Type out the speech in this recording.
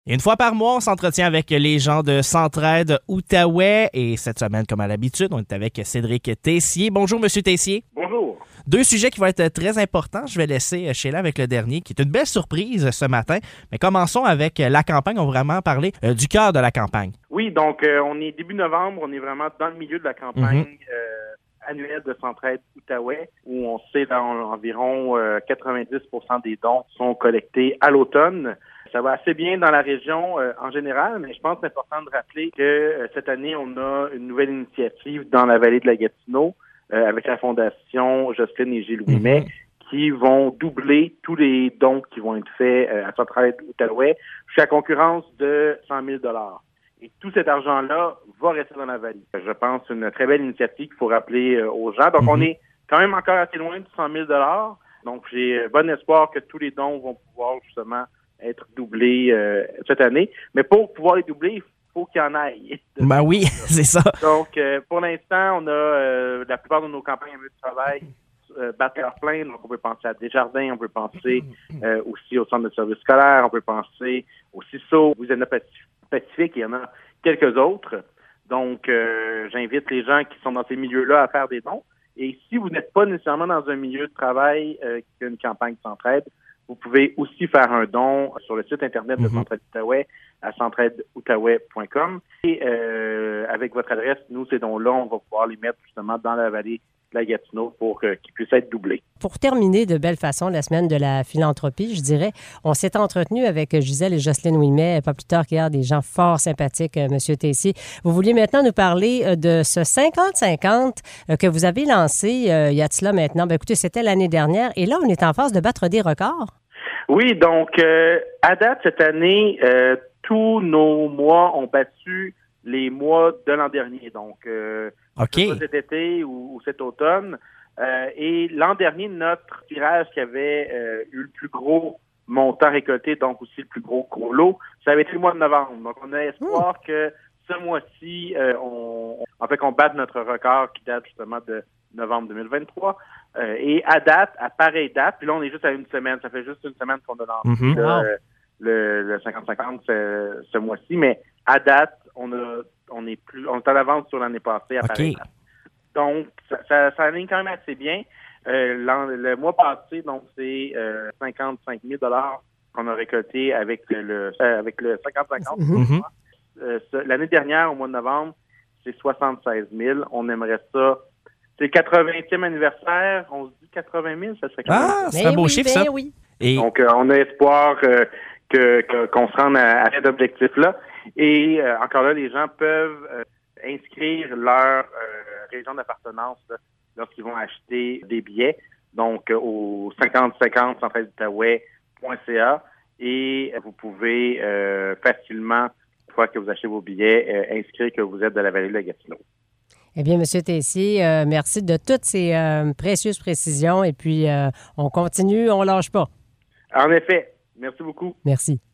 Une fois par mois, on s'entretient avec les gens de Centraide Outaouais et cette semaine, comme à l'habitude, on est avec Cédric Tessier. Bonjour, Monsieur Tessier. Bonjour. Deux sujets qui vont être très importants. Je vais laisser Sheila avec le dernier, qui est une belle surprise ce matin. Mais commençons avec la campagne. On va vraiment parler du cœur de la campagne. Oui, donc on est début novembre, on est vraiment dans le milieu de la campagne annuelle de Centraide Outaouais, où on sait qu'environ 90% des dons sont collectés à l'automne. Ça va assez bien dans la région en général, mais je pense que c'est important de rappeler que cette année, on a une nouvelle initiative dans la vallée de la Gatineau avec la Fondation Jocelyne et Gilles Ouimet qui vont doubler tous les dons qui vont être faits à Centraide Outaouais jusqu'à concurrence de 100 000 $. Et tout cet argent-là va rester dans la vallée. Je pense que c'est une très belle initiative qu'il faut rappeler aux gens. Donc, on est quand même encore assez loin de 100 000 $. Donc, j'ai bon espoir que tous les dons vont pouvoir justement être doublés cette année. Mais pour pouvoir les doubler, il faut qu'il y en aille. Ben oui, c'est ça. Donc, pour l'instant, on a la plupart de nos campagnes de travail battent leur plein. Donc, on peut penser à Desjardins, on peut penser aussi au centre de services scolaires, on peut penser au CISO, au Louisiana Pacifique, il y en a quelques autres. Donc, j'invite les gens qui sont dans ces milieux-là à faire des dons. Et si vous n'êtes pas nécessairement dans un milieu de travail qui a une campagne Centraide, vous pouvez aussi faire un don sur le site Internet de Centraide Outaouais à centraideoutaouais.com. Et avec votre adresse, nous, ces dons-là, on va pouvoir les mettre justement dans la vallée de la Gatineau pour qu'ils puissent être doublés. Pour terminer de belle façon la semaine de la philanthropie, je dirais, on s'est entretenu avec Gisèle et Jocelyne Ouimet, pas plus tard qu'hier, des gens fort sympathiques, M. Tessier. Vous vouliez maintenant nous parler de ce 50-50 que vous avez lancé il y a de cela maintenant. Bien, écoutez, c'était l'année dernière et là, on est en phase de battre des records. Oui, donc, à date, cette année, tous nos mois ont battu les mois de l'an dernier. Donc, cet été ou cet automne. Et l'an dernier, notre tirage qui avait eu le plus gros montant récolté, donc aussi le plus gros lot, ça avait été le mois de novembre. Donc, on a espoir que ce mois-ci, qu'on batte notre record qui date justement de novembre 2023. Et à date, à pareille date, puis là, on est juste à une semaine. Ça fait juste une semaine qu'on a lancé le 50-50 ce mois-ci. Mais à date, on est en avance sur l'année passée à pareille date. Donc, ça aligne quand même assez bien. Le mois passé, donc, c'est 55 000 $ qu'on a récolté avec le 50-50. L'année dernière, au mois de novembre, c'est 76 000. On aimerait ça. C'est le 80e anniversaire. On se dit 80 000, ça serait quand même... Ah, c'est un beau chiffre, ça. Oui. Et... Donc, on a espoir qu'on se rende à cet objectif-là. Et encore là, les gens peuvent inscrire leur région d'appartenance lorsqu'ils vont acheter des billets. Donc, au 50-50 centraideoutaouais.ca et vous pouvez facilement, une fois que vous achetez vos billets, inscrire que vous êtes de la vallée de la Gatineau. Eh bien, M. Tessier, merci de toutes ces précieuses précisions. Et puis, on continue, on ne lâche pas. En effet. Merci beaucoup. Merci.